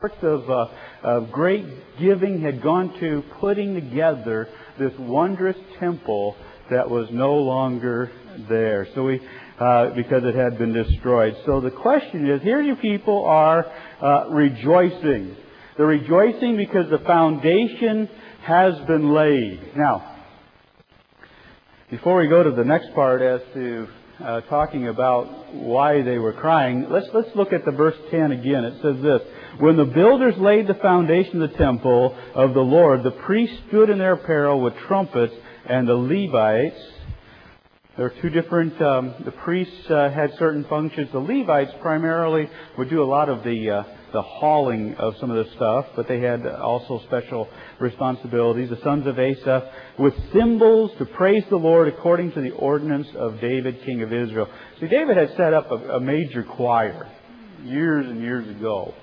of great giving had gone to putting together this wondrous temple that was no longer there. So because it had been destroyed. So the question is, here you people are rejoicing. They're rejoicing because the foundation has been laid. Now, before we go to the next part as to talking about why they were crying, let's look at the verse 10 again. It says this: when the builders laid the foundation of the temple of the Lord, the priests stood in their apparel with trumpets, and the Levites. There are two different, the priests had certain functions. The Levites primarily would do a lot of the hauling of some of the stuff, but they had also special responsibilities. The sons of Asaph with cymbals to praise the Lord according to the ordinance of David, king of Israel. See, David had set up a major choir years and years ago.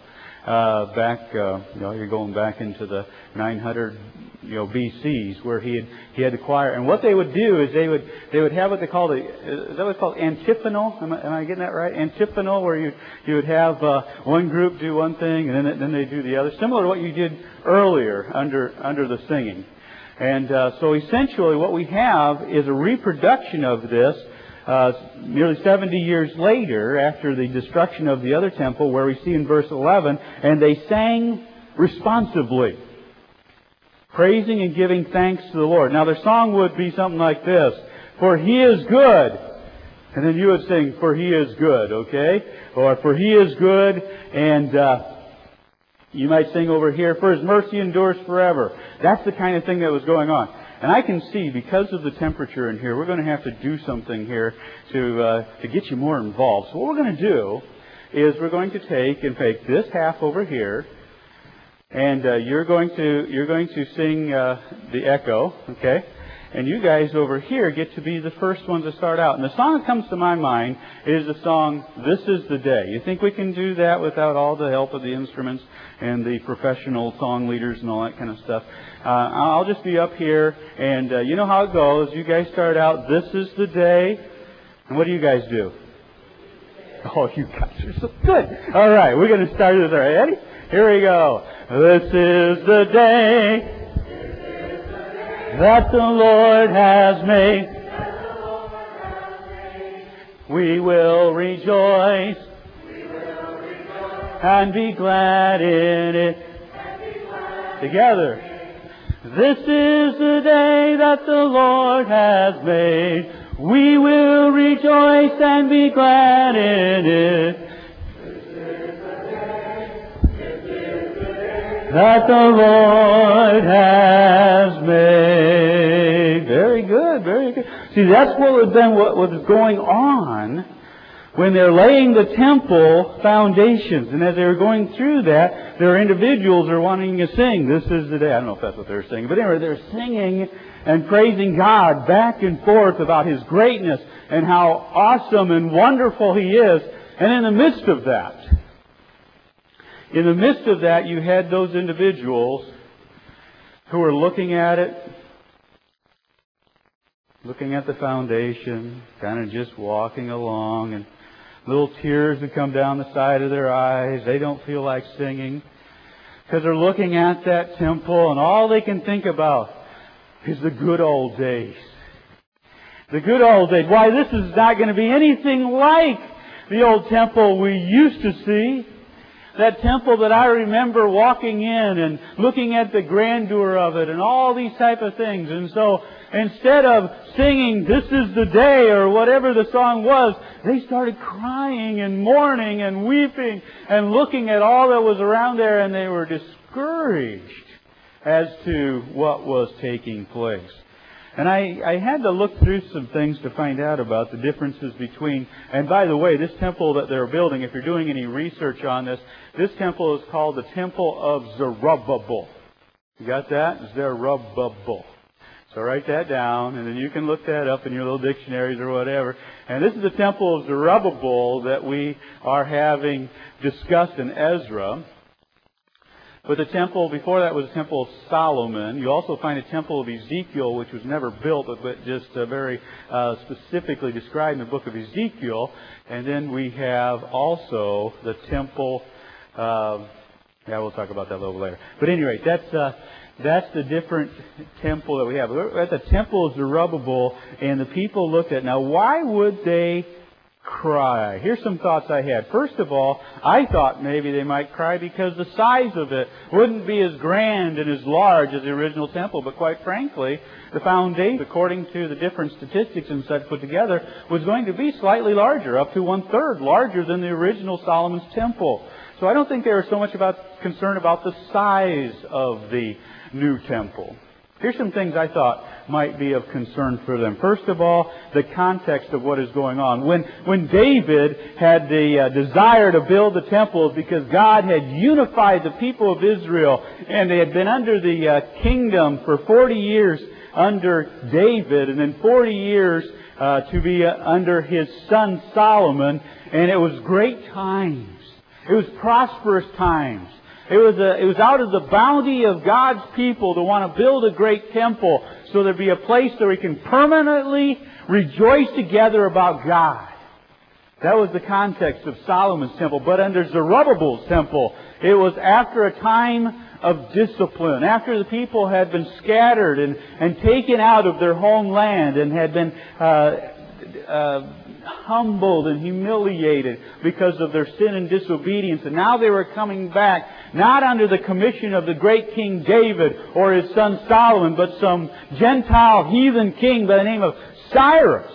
You're going back into the 900 BCs, where he had the choir. And what they would do is they would have what they called is that what's called antiphonal? Am I getting that right? Antiphonal, where you would have one group do one thing and then they do the other, similar to what you did earlier under the singing. And so essentially, what we have is a reproduction of this. Nearly 70 years later, after the destruction of the other temple, where we see in verse 11, and they sang responsively, praising and giving thanks to the Lord. Now, their song would be something like this: for He is good. And then you would sing, for He is good, okay? Or, for He is good, and you might sing over here, for His mercy endures forever. That's the kind of thing that was going on. And I can see, because of the temperature in here, we're going to have to do something here to get you more involved. So what we're going to do is we're going to take this half over here, and you're going to sing the echo, okay? And you guys over here get to be the first ones to start out. And the song that comes to my mind is the song, This Is the Day. You think we can do that without all the help of the instruments and the professional song leaders and all that kind of stuff? I'll just be up here, and you know how it goes. You guys start out, This is the Day. And what do you guys do? Oh, you guys are so good. All right, we're going to start this. All right, ready? Here we go. This is the day that the Lord has made. We will rejoice and be glad in it. Together. This is the day that the Lord has made. We will rejoice and be glad in it. That the Lord has made. Very good, very good. See, that's what was going on when they're laying the temple foundations. And as they were going through that, there are individuals who are wanting to sing, This is the Day. I don't know if that's what they're singing, but anyway, they're singing and praising God back and forth about His greatness and how awesome and wonderful He is. And in the midst of that, you had those individuals who were looking at it, looking at the foundation, kind of just walking along, and little tears would come down the side of their eyes. They don't feel like singing because they're looking at that temple, and all they can think about is the good old days. The good old days. Why, this is not going to be anything like the old temple we used to see. That temple that I remember walking in and looking at the grandeur of it and all these type of things. And so instead of singing, This is the Day, or whatever the song was, they started crying and mourning and weeping and looking at all that was around there, and they were discouraged as to what was taking place. And I had to look through some things to find out about the differences between, and by the way, this temple that they're building, if you're doing any research on this temple is called the Temple of Zerubbabel. You got that? Zerubbabel. So write that down, and then you can look that up in your little dictionaries or whatever. And this is the Temple of Zerubbabel that we are having discussed in Ezra. But the temple before that was the Temple of Solomon. You also find a Temple of Ezekiel, which was never built, but just very specifically described in the book of Ezekiel. And then we have also the Temple Yeah, we'll talk about that a little later. But anyway, that's the different temple that we have. We're at the temple of Zerubbabel, and the people looked at it. Now, why would they cry? Here's some thoughts I had. First of all, I thought maybe they might cry because the size of it wouldn't be as grand and as large as the original temple. But quite frankly, the foundation, according to the different statistics and such put together, was going to be slightly larger, up to 1/3 larger than the original Solomon's temple. So I don't think they were so much concerned about the size of the new temple. Here's some things I thought might be of concern for them. First of all, the context of what is going on. When David had the desire to build the temple, because God had unified the people of Israel, and they had been under the kingdom for 40 years under David, and then 40 years to be under his son Solomon, and it was great times. It was prosperous times. It was out of the bounty of God's people to want to build a great temple so there'd be a place where we can permanently rejoice together about God. That was the context of Solomon's temple. But under Zerubbabel's temple, it was after a time of discipline, after the people had been scattered and taken out of their homeland and had been humbled and humiliated because of their sin and disobedience. And now they were coming back, not under the commission of the great King David or his son Solomon, but some Gentile heathen king by the name of Cyrus.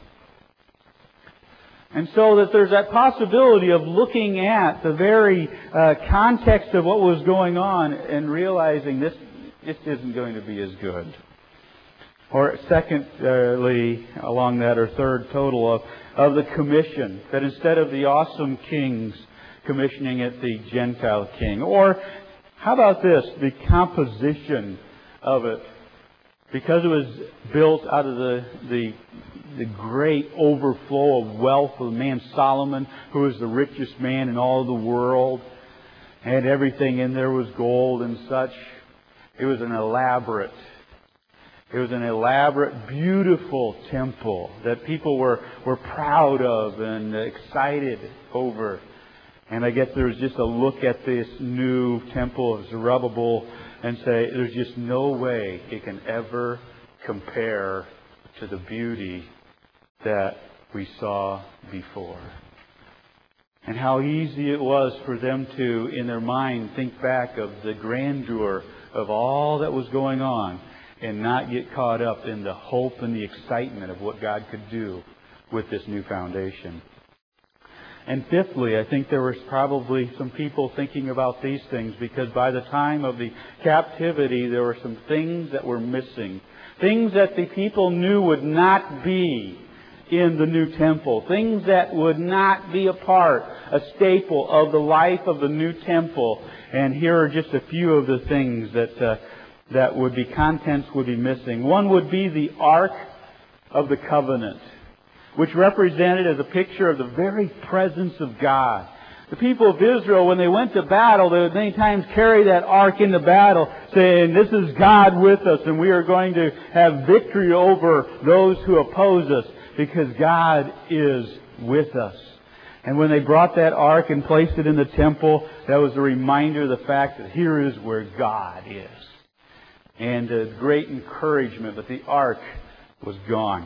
And so that there's that possibility of looking at the very context of what was going on and realizing this isn't going to be as good. Or secondly, along that, or third total of the commission, that instead of the awesome kings commissioning it, the Gentile king. Or how about this, the composition of it? Because it was built out of the great overflow of wealth of the man Solomon, who was the richest man in all the world, and everything in there was gold and such. It was an elaborate, beautiful temple that people were proud of and excited over. And I guess there was just a look at this new temple of Zerubbabel and say, there's just no way it can ever compare to the beauty that we saw before. And how easy it was for them to, in their mind, think back of the grandeur of all that was going on and not get caught up in the hope and the excitement of what God could do with this new foundation. And fifthly, I think there was probably some people thinking about these things because by the time of the captivity, there were some things that were missing. Things that the people knew would not be in the new temple. Things that would not be a staple of the life of the new temple. And here are just a few of the things that would be contents would be missing. One would be the Ark of the Covenant, which represented as a picture of the very presence of God. The people of Israel, when they went to battle, they would many times carry that ark into battle, saying, this is God with us, and we are going to have victory over those who oppose us, because God is with us. And when they brought that ark and placed it in the temple, that was a reminder of the fact that here is where God is. And a great encouragement that the ark was gone.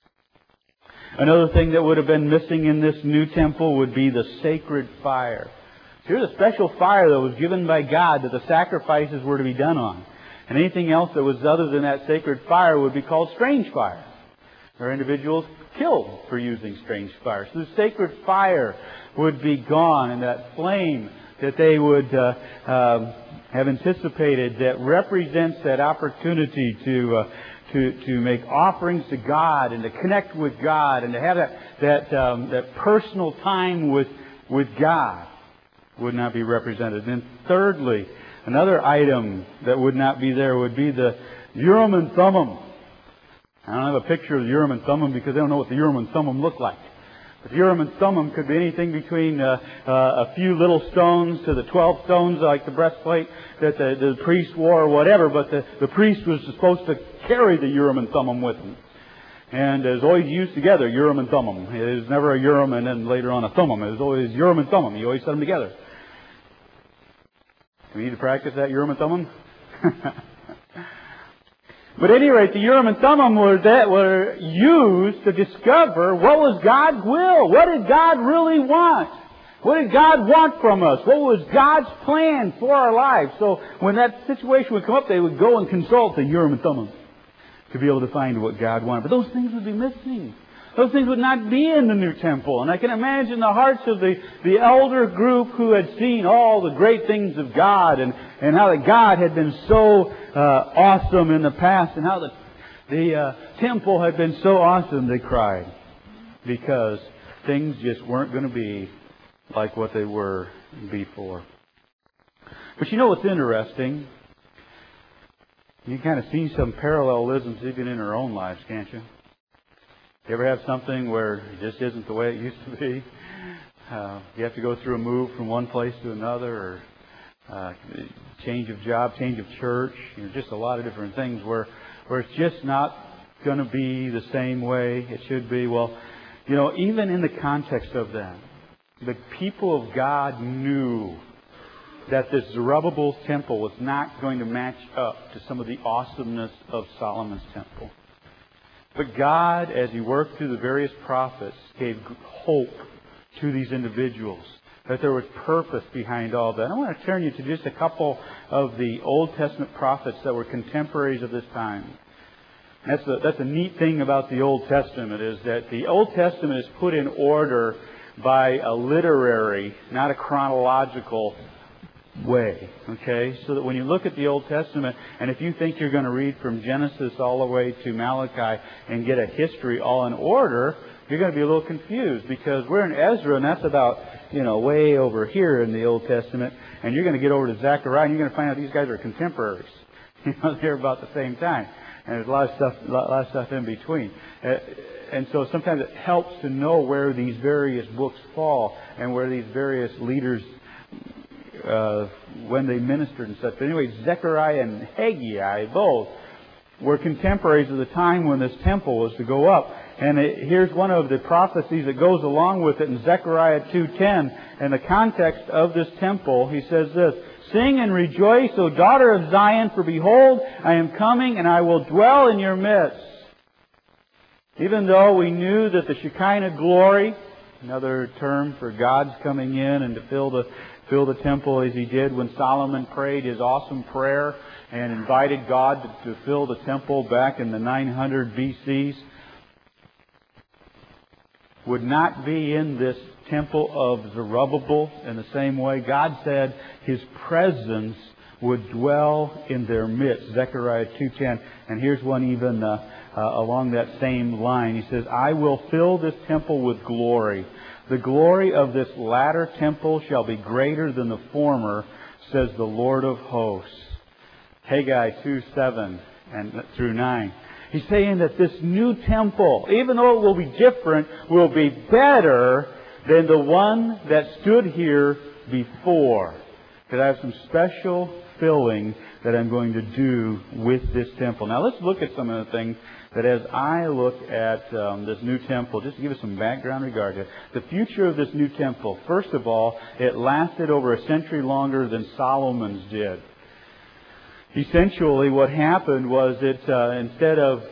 Another thing that would have been missing in this new temple would be the sacred fire. Here's a special fire that was given by God that the sacrifices were to be done on. And anything else that was other than that sacred fire would be called strange fire. There are individuals killed for using strange fire. So the sacred fire would be gone, and that flame that they would have anticipated that represents that opportunity to make offerings to God and to connect with God and to have that personal time with God would not be represented. And thirdly, another item that would not be there would be the Urim and Thummim. I don't have a picture of the Urim and Thummim because I don't know what the Urim and Thummim look like. The Urim and Thummim could be anything between a few little stones to the 12 stones like the breastplate that the priest wore or whatever, but the priest was supposed to carry the Urim and Thummim with him. And it was always used together, Urim and Thummim. It was never a Urim and then later on a Thummim. It was always Urim and Thummim. You always set them together. We need to practice that Urim and Thummim. But at any rate, the Urim and Thummim were used to discover what was God's will. What did God really want? What did God want from us? What was God's plan for our lives? So when that situation would come up, they would go and consult the Urim and Thummim to be able to find what God wanted. But those things would be missing. Those things would not be in the new temple. And I can imagine the hearts of the elder group who had seen all the great things of God and how that God had been so awesome in the past and how the temple had been so awesome. They cried because things just weren't going to be like what they were before. But you know what's interesting? You kind of see some parallelisms even in our own lives, can't you? You ever have something where it just isn't the way it used to be? You have to go through a move from one place to another, or change of job, change of church, just a lot of different things where it's just not going to be the same way it should be. Well, even in the context of that, the people of God knew that this Zerubbabel's temple was not going to match up to some of the awesomeness of Solomon's temple. But God, as He worked through the various prophets, gave hope to these individuals, that there was purpose behind all that. I want to turn you to just a couple of the Old Testament prophets that were contemporaries of this time. That's a neat thing about the Old Testament, is that the Old Testament is put in order by a literary, not a chronological way. Okay? So that when you look at the Old Testament, and if you think you're going to read from Genesis all the way to Malachi and get a history all in order, you're going to be a little confused, because we're in Ezra, and that's about, way over here in the Old Testament, and you're going to get over to Zechariah, and you're going to find out these guys are contemporaries. They're about the same time. And there's a lot of stuff in between. And so sometimes it helps to know where these various books fall and where these various leaders, when they ministered and such. But anyway, Zechariah and Haggai both were contemporaries of the time when this temple was to go up. And here's one of the prophecies that goes along with it in Zechariah 2:10. In the context of this temple, he says this: "Sing and rejoice, O daughter of Zion, for behold, I am coming, and I will dwell in your midst." Even though we knew that the Shekinah glory, another term for God's coming in and to fill the temple as He did when Solomon prayed his awesome prayer and invited God to fill the temple back in the 900 BCs, would not be in this temple of Zerubbabel in the same way. God said His presence would dwell in their midst. Zechariah 2:10. And here's one even along that same line. He says, "I will fill this temple with glory. The glory of this latter temple shall be greater than the former, says the Lord of hosts." Haggai 2:7 and through 9. He's saying that this new temple, even though it will be different, will be better than the one that stood here before. Because I have some special filling that I'm going to do with this temple. Now let's look at some of the things that as I look at this new temple, just to give us some background regarding it. The future of this new temple, first of all, it lasted over a century longer than Solomon's did. Essentially what happened was that instead of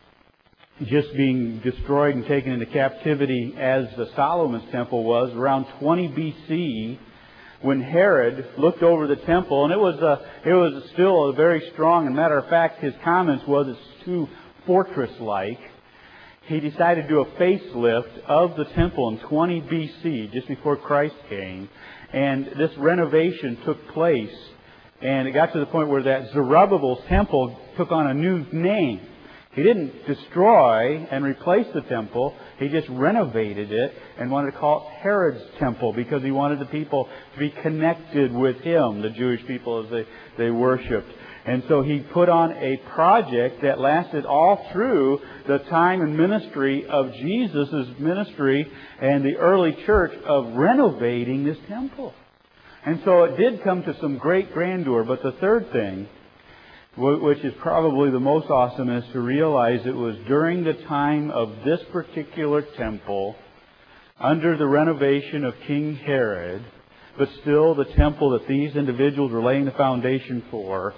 just being destroyed and taken into captivity as the Solomon's temple was, around 20 BC, when Herod looked over the temple, and it was still a very strong, and matter of fact, his comments was it's too fortress-like. He decided to do a facelift of the temple in 20 BC, just before Christ came, and this renovation took place, and it got to the point where that Zerubbabel's temple took on a new name. He didn't destroy and replace the temple. He just renovated it and wanted to call it Herod's temple because he wanted the people to be connected with him, the Jewish people, as they worshipped. And so he put on a project that lasted all through the time and ministry of Jesus' ministry and the early church of renovating this temple. And so it did come to some great grandeur. But the third thing, which is probably the most awesome, is to realize it was during the time of this particular temple, under the renovation of King Herod, but still the temple that these individuals were laying the foundation for,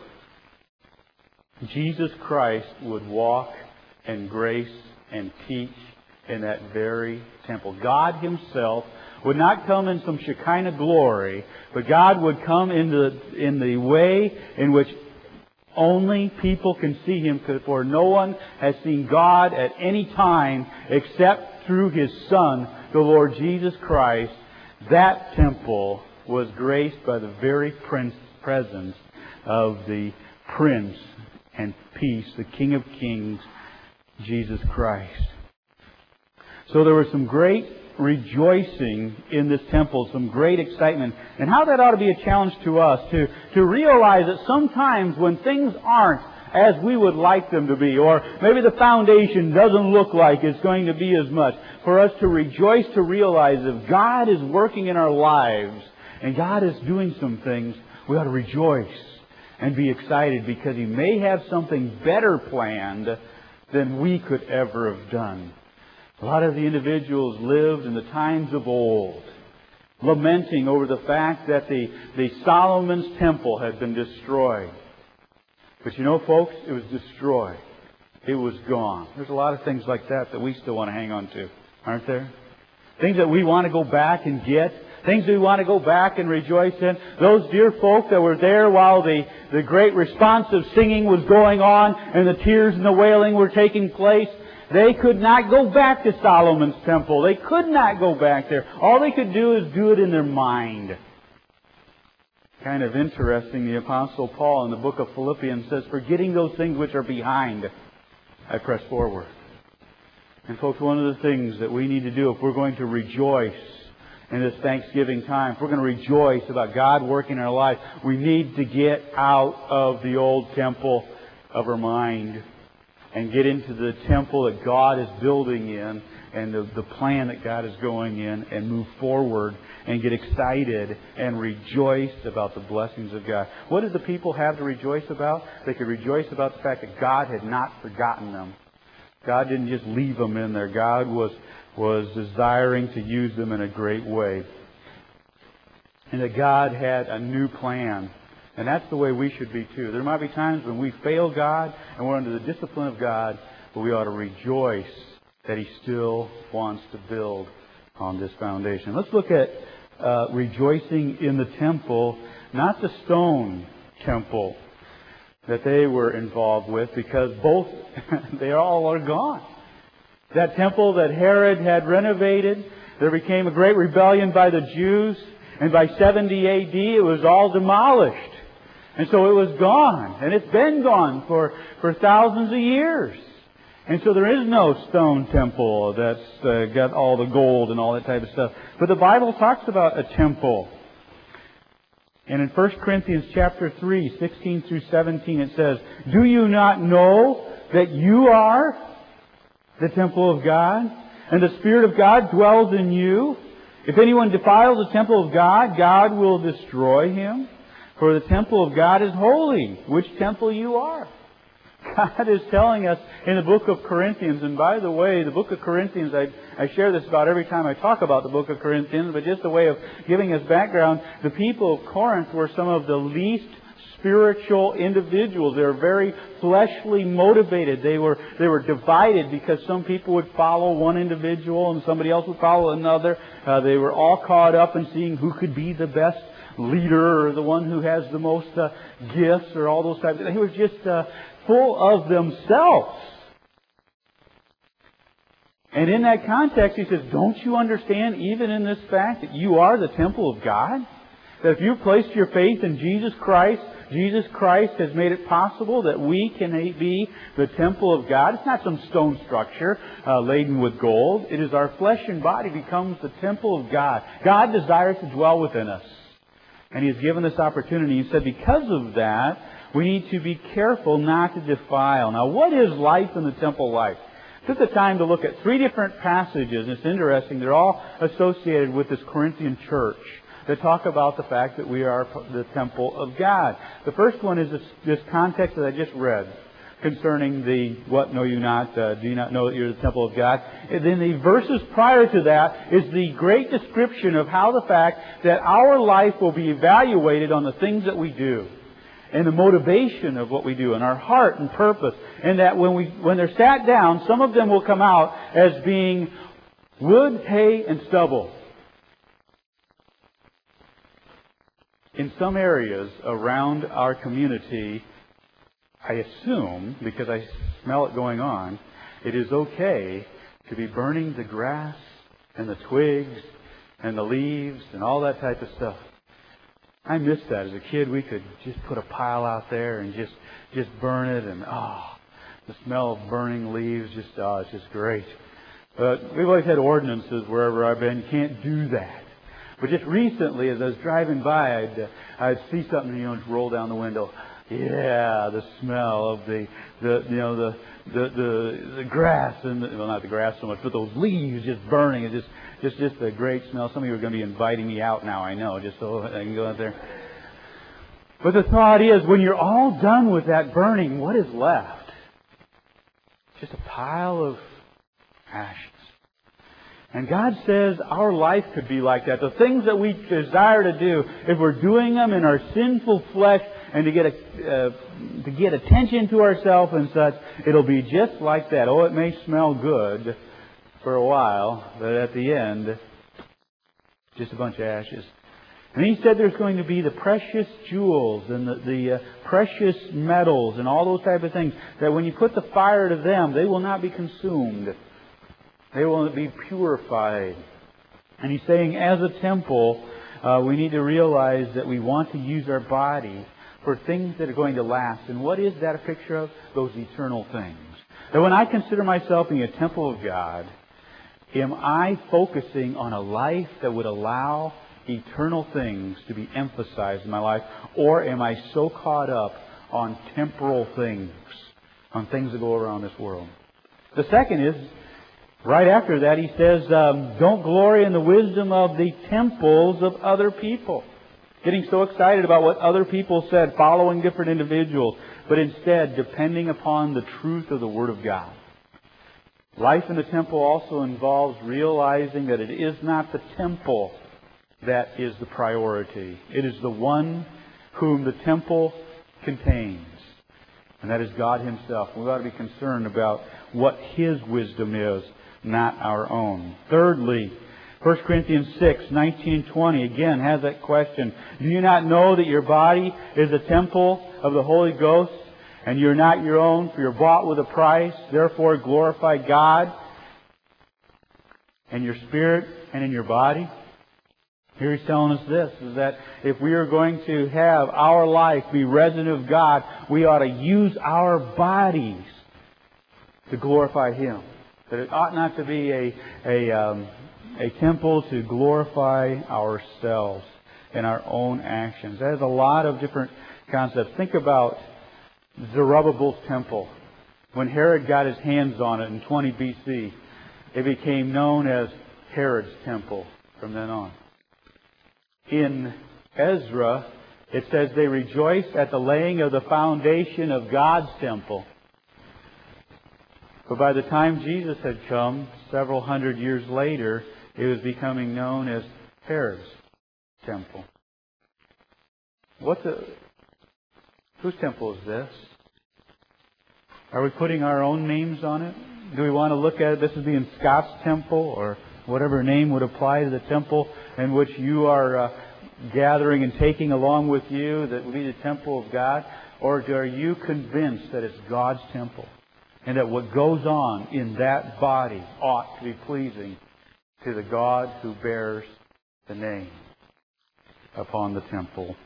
Jesus Christ would walk and grace and teach in that very temple. God Himself would not come in some Shekinah glory, but God would come in the way in which only people can see Him, for no one has seen God at any time except through His Son, the Lord Jesus Christ. That temple was graced by the very presence of the Prince and Peace, the King of Kings, Jesus Christ. So there was some great rejoicing in this temple, some great excitement. And how that ought to be a challenge to us, to realize that sometimes when things aren't as we would like them to be, or maybe the foundation doesn't look like it's going to be as much, for us to rejoice, to realize if God is working in our lives and God is doing some things, we ought to rejoice and be excited because He may have something better planned than we could ever have done. A lot of the individuals lived in the times of old, lamenting over the fact that the Solomon's temple had been destroyed. But you know, folks, it was destroyed. It was gone. There's a lot of things like that we still want to hang on to, aren't there? Things that we want to go back and get. Things we want to go back and rejoice in. Those dear folk that were there while the great responsive singing was going on and the tears and the wailing were taking place, they could not go back to Solomon's temple. They could not go back there. All they could do is do it in their mind. Kind of interesting, the Apostle Paul in the book of Philippians says, forgetting those things which are behind, I press forward. And folks, one of the things that we need to do if we're going to rejoice in this Thanksgiving time, if we're going to rejoice about God working in our life, we need to get out of the old temple of our mind and get into the temple that God is building in and the plan that God is going in and move forward and get excited and rejoice about the blessings of God. What did the people have to rejoice about? They could rejoice about the fact that God had not forgotten them. God didn't just leave them in there. God was desiring to use them in a great way. And that God had a new plan. And that's the way we should be too. There might be times when we fail God and we're under the discipline of God, but we ought to rejoice that He still wants to build on this foundation. Let's look at rejoicing in the temple, not the stone temple that they were involved with, because both, they all are gone. That temple that Herod had renovated, there became a great rebellion by the Jews, and by 70 AD it was all demolished. And so it was gone, and it's been gone for thousands of years. And so there is no stone temple that's got all the gold and all that type of stuff. But the Bible talks about a temple. And in 1 Corinthians chapter 3, 16 through 17, it says, do you not know that you are the temple of God, and the Spirit of God dwells in you? If anyone defiles the temple of God, God will destroy him. For the temple of God is holy, which temple you are. God is telling us in the book of Corinthians, and by the way, the book of Corinthians, I share this about every time I talk about the book of Corinthians, but just a way of giving us background, the people of Corinth were some of the least spiritual individuals. They were very fleshly motivated. They were divided because some people would follow one individual and somebody else would follow another. They were all caught up in seeing who could be the best leader or the one who has the most gifts or all those types of things. They were just full of themselves. And in that context, he says, don't you understand even in this fact that you are the temple of God? That if you've placed your faith in Jesus Christ has made it possible that we can be the temple of God. It's not some stone structure laden with gold. It is our flesh and body becomes the temple of God. God desires to dwell within us. And He has given us opportunity. He said because of that, we need to be careful not to defile. Now, what is life in the temple life? I took the time to look at 3 different passages, and it's interesting. They're all associated with this Corinthian church that talk about the fact that we are the temple of God. The first one is this context that I just read. concerning the what know you not, do you not know that you're the temple of God? And then the verses prior to that is the great description of how the fact that our life will be evaluated on the things that we do, and the motivation of what we do, and our heart and purpose, and that when they're sat down, some of them will come out as being wood, hay, and stubble. In some areas around our community, I assume, because I smell it going on, it is okay to be burning the grass and the twigs and the leaves and all that type of stuff. I miss that. As a kid, we could just put a pile out there and just burn it, and the smell of burning leaves, it's just great. But we've always had ordinances wherever I've been. You can't do that. But just recently, as I was driving by, I'd see something, just roll down the window. Yeah, the smell of the grass, and not the grass so much, but those leaves just burning. It's just a great smell. Some of you are going to be inviting me out now, I know, just so I can go out there. But the thought is, when you're all done with that burning, what is left? Just a pile of ashes. And God says our life could be like that. The things that we desire to do, if we're doing them in our sinful flesh and to get attention to ourselves and such, it'll be just like that. Oh, it may smell good for a while, but at the end, just a bunch of ashes. And He said there's going to be the precious jewels and the precious metals and all those type of things, that when you put the fire to them, they will not be consumed. They will be purified. And He's saying, as a temple, we need to realize that we want to use our body for things that are going to last. And what is that a picture of? Those eternal things. That when I consider myself being a temple of God, am I focusing on a life that would allow eternal things to be emphasized in my life? Or am I so caught up on temporal things, on things that go around this world? The second is, right after that, He says, don't glory in the wisdom of the temples of other people. Getting so excited about what other people said, following different individuals, but instead depending upon the truth of the Word of God. Life in the temple also involves realizing that it is not the temple that is the priority. It is the one whom the temple contains. And that is God Himself. We ought to be concerned about what His wisdom is, not our own. Thirdly, 1 Corinthians 6, 19 and 20, again, has that question. Do you not know that your body is a temple of the Holy Ghost, and you're not your own, for you're bought with a price? Therefore glorify God in your spirit and in your body. Here He's telling us this, is that if we are going to have our life be resident of God, we ought to use our bodies to glorify Him. That it ought not to be a temple to glorify ourselves and our own actions. That has a lot of different concepts. Think about Zerubbabel's temple. When Herod got his hands on it in 20 BC, it became known as Herod's temple from then on. In Ezra, it says they rejoiced at the laying of the foundation of God's temple. But by the time Jesus had come, several hundred years later, it was becoming known as Herod's temple. Whose temple is this? Are we putting our own names on it? Do we want to look at it, this is being Scott's temple, or whatever name would apply to the temple in which you are gathering and taking along with you, that would be the temple of God? Or are you convinced that it's God's temple, and that what goes on in that body ought to be pleasing to the God who bears the name upon the temple?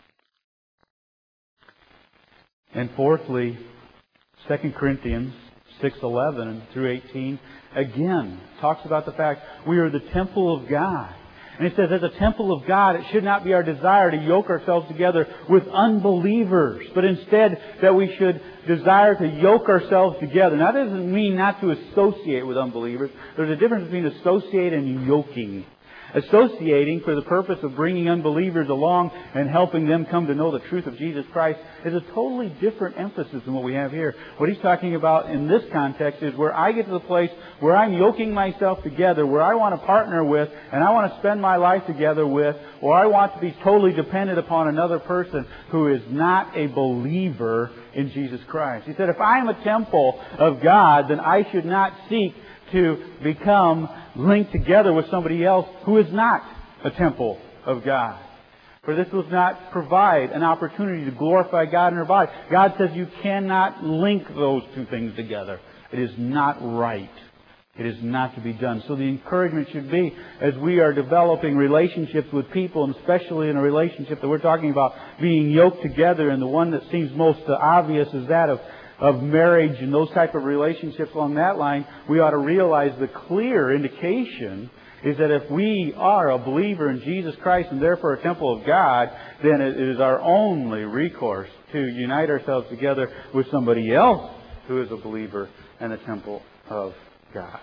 And fourthly, 2 Corinthians 6:11 through 18 again talks about the fact we are the temple of God. And it says, as a temple of God, it should not be our desire to yoke ourselves together with unbelievers, but instead that we should desire to yoke ourselves together. Now, that doesn't mean not to associate with unbelievers. There's a difference between associate and yoking. associating for the purpose of bringing unbelievers along and helping them come to know the truth of Jesus Christ, is a totally different emphasis than what we have here. What he's talking about in this context is where I get to the place where I'm yoking myself together, where I want to partner with, and I want to spend my life together with, or I want to be totally dependent upon another person who is not a believer in Jesus Christ. He said, if I am a temple of God, then I should not seek to become linked together with somebody else who is not a temple of God. For this does not provide an opportunity to glorify God in our body. God says you cannot link those two things together. It is not right. It is not to be done. So the encouragement should be, as we are developing relationships with people, and especially in a relationship that we're talking about being yoked together, and the one that seems most obvious is that of marriage and those type of relationships along that line, we ought to realize the clear indication is that if we are a believer in Jesus Christ and therefore a temple of God, then it is our only recourse to unite ourselves together with somebody else who is a believer and a temple of God.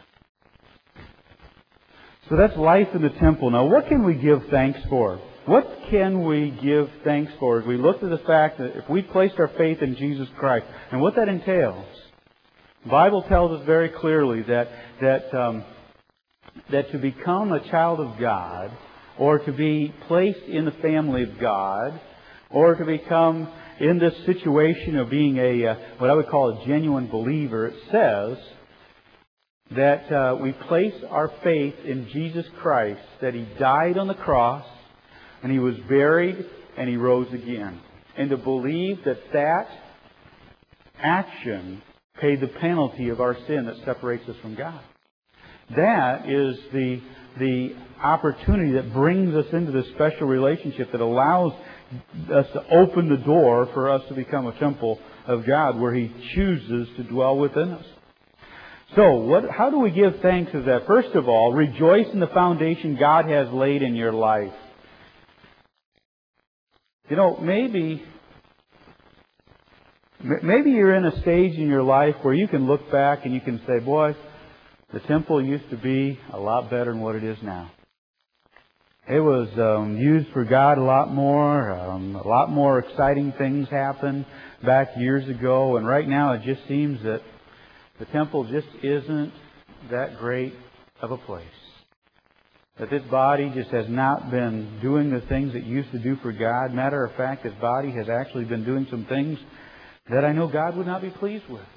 So that's life in the temple. Now, what can we give thanks for? What can we give thanks for as we look at the fact that if we placed our faith in Jesus Christ and what that entails? The Bible tells us very clearly that to become a child of God, or to be placed in the family of God, or to become in this situation of being what I would call a genuine believer, it says that we place our faith in Jesus Christ, that He died on the cross, and He was buried, and He rose again. And to believe that action paid the penalty of our sin that separates us from God. That is the opportunity that brings us into this special relationship that allows us to open the door for us to become a temple of God where He chooses to dwell within us. So, how do we give thanks to that? First of all, rejoice in the foundation God has laid in your life. You know, maybe you're in a stage in your life where you can look back and you can say, boy, the temple used to be a lot better than what it is now. It was used for God a lot more exciting things happened back years ago, and right now it just seems that the temple just isn't that great of a place. That this body just has not been doing the things it used to do for God. Matter of fact, this body has actually been doing some things that I know God would not be pleased with.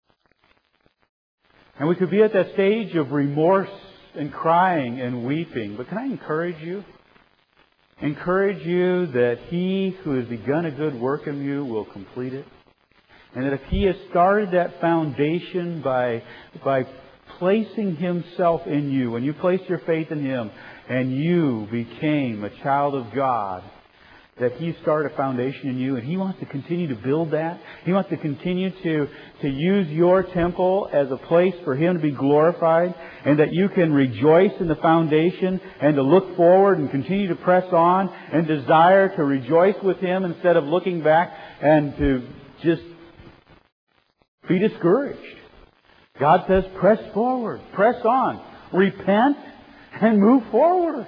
And we could be at that stage of remorse and crying and weeping. But can I encourage you? Encourage you that He who has begun a good work in you will complete it. And that if He has started that foundation by placing Himself in you, when you placed your faith in Him and you became a child of God, that He started a foundation in you, and He wants to continue to build that. He wants to continue to use your temple as a place for Him to be glorified, and that you can rejoice in the foundation and to look forward and continue to press on and desire to rejoice with Him instead of looking back and to just be discouraged. God says, press forward, press on, repent, and move forward.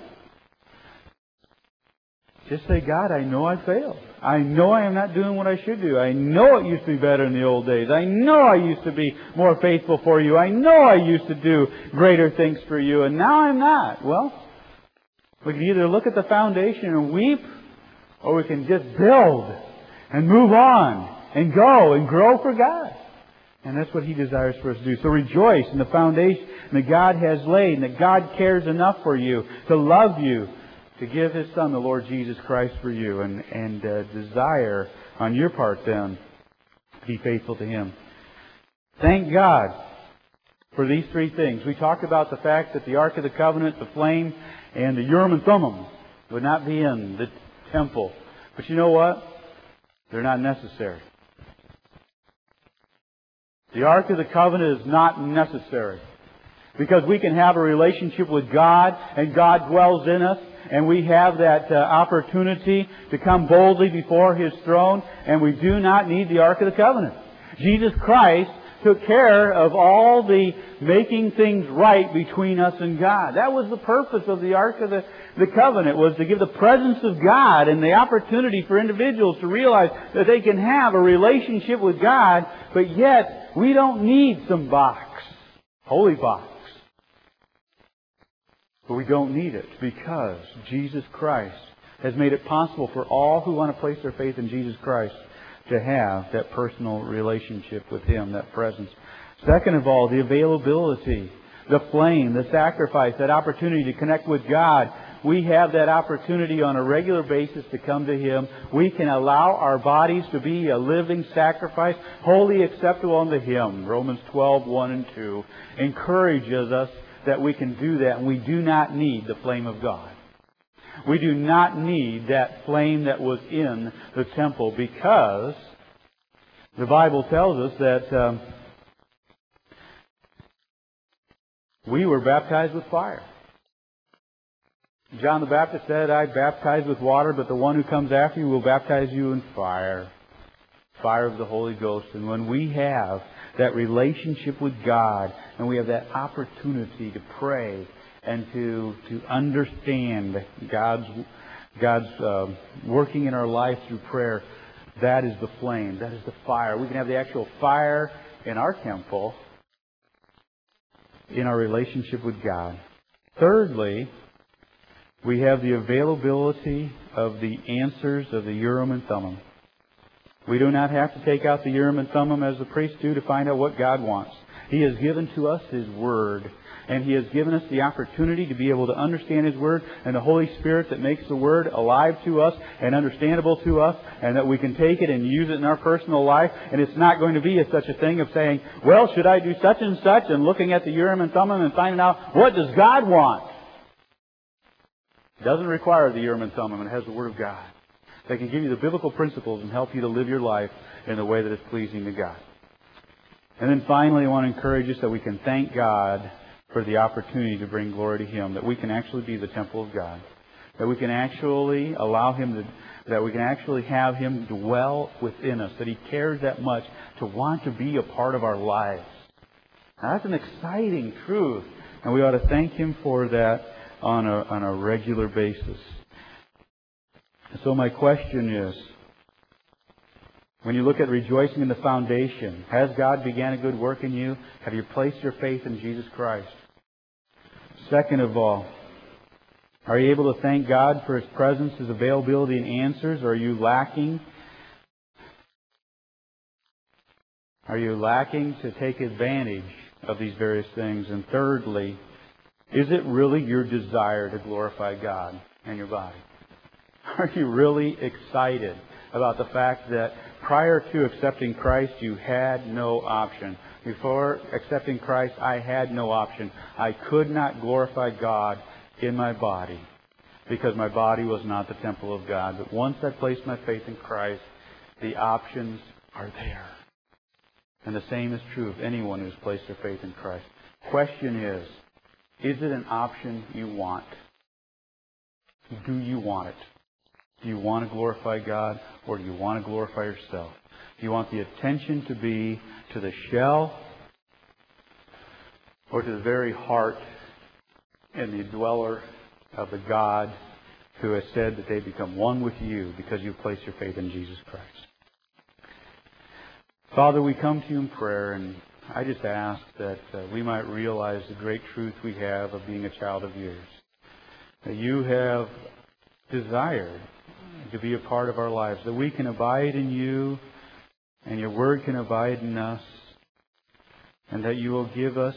Just say, God, I know I failed. I know I am not doing what I should do. I know it used to be better in the old days. I know I used to be more faithful for You. I know I used to do greater things for You, and now I'm not. Well, we can either look at the foundation and weep, or we can just build and move on and go and grow for God. And that's what He desires for us to do. So rejoice in the foundation that God has laid, and that God cares enough for you, to love you, to give His Son, the Lord Jesus Christ, for you, and desire on your part then to be faithful to Him. Thank God for these three things. We talked about the fact that the Ark of the Covenant, the flame, and the Urim and Thummim would not be in the temple. But you know what? They're not necessary. The Ark of the Covenant is not necessary. Because we can have a relationship with God, and God dwells in us, and we have that opportunity to come boldly before His throne, and we do not need the Ark of the Covenant. Jesus Christ took care of all the making things right between us and God. That was the purpose of the Ark of the Covenant, was to give the presence of God and the opportunity for individuals to realize that they can have a relationship with God, but yet we don't need some box, holy box. But we don't need it because Jesus Christ has made it possible for all who want to place their faith in Jesus Christ to have that personal relationship with Him, that presence. Second of all, the availability, the flame, the sacrifice, that opportunity to connect with God. We have that opportunity on a regular basis to come to Him. We can allow our bodies to be a living sacrifice, wholly acceptable unto Him. Romans 12:1 and 2 encourages us that we can do that, and we do not need the flame of God. We do not need that flame that was in the temple, because the Bible tells us that we were baptized with fire. John the Baptist said, I baptize with water, but the one who comes after you will baptize you in fire. Fire of the Holy Ghost. And when we have that relationship with God, and we have that opportunity to pray and to understand God's working in our life through prayer, that is the flame. That is the fire. We can have the actual fire in our temple, in our relationship with God. Thirdly, we have the availability of the answers of the Urim and Thummim. We do not have to take out the Urim and Thummim as the priests do to find out what God wants. He has given to us His Word, and He has given us the opportunity to be able to understand His Word, and the Holy Spirit that makes the Word alive to us and understandable to us, and that we can take it and use it in our personal life. And it's not going to be such a thing of saying, well, should I do such and such, and looking at the Urim and Thummim and finding out, what does God want? It doesn't require the Urim and Thummim. It has the Word of God that can give you the biblical principles and help you to live your life in the way that is pleasing to God. And then finally, I want to encourage us that we can thank God for the opportunity to bring glory to Him, that we can actually be the temple of God, that we can actually allow Him that we can actually have Him dwell within us, that He cares that much to want to be a part of our lives. Now, that's an exciting truth, and we ought to thank Him for that on a regular basis. So my question is, when you look at rejoicing in the foundation, has God began a good work in you? Have you placed your faith in Jesus Christ? Second of all, are you able to thank God for His presence, His availability, and answers? Or are you lacking? Are you lacking to take advantage of these various things? And thirdly, is it really your desire to glorify God in your body? Are you really excited about the fact that prior to accepting Christ, you had no option? Before accepting Christ, I had no option. I could not glorify God in my body because my body was not the temple of God. But once I placed my faith in Christ, the options are there. And the same is true of anyone who's placed their faith in Christ. Question is it an option you want? Do you want it? Do you want to glorify God, or do you want to glorify yourself? Do you want the attention to be to the shell, or to the very heart and the dweller of the God who has said that they become one with you because you place your faith in Jesus Christ? Father, we come to you in prayer, and I just ask that we might realize the great truth we have of being a child of yours. That you have desired to be a part of our lives, that we can abide in you and your word can abide in us, and that you will give us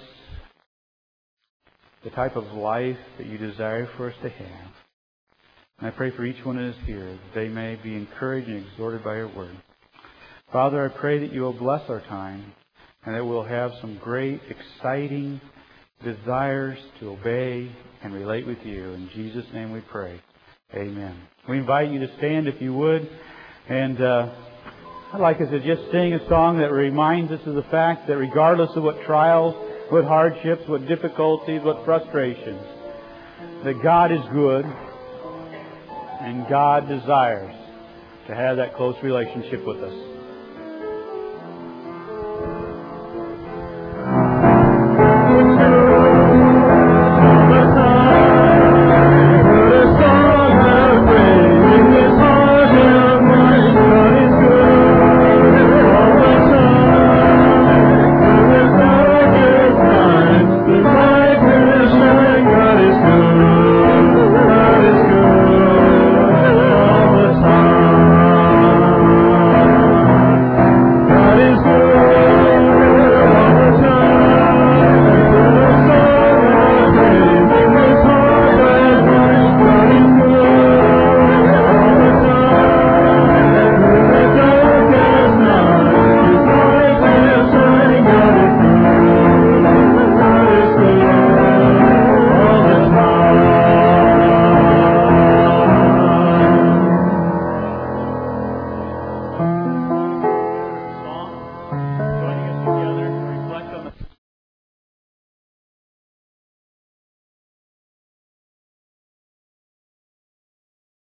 the type of life that you desire for us to have. And I pray for each one that is here that they may be encouraged and exhorted by your word. Father, I pray that you will bless our time and that we'll have some great, exciting desires to obey and relate with you. In Jesus' name we pray. Amen. We invite you to stand if you would. And I'd like us to just sing a song that reminds us of the fact that regardless of what trials, what hardships, what difficulties, what frustrations, that God is good and God desires to have that close relationship with us.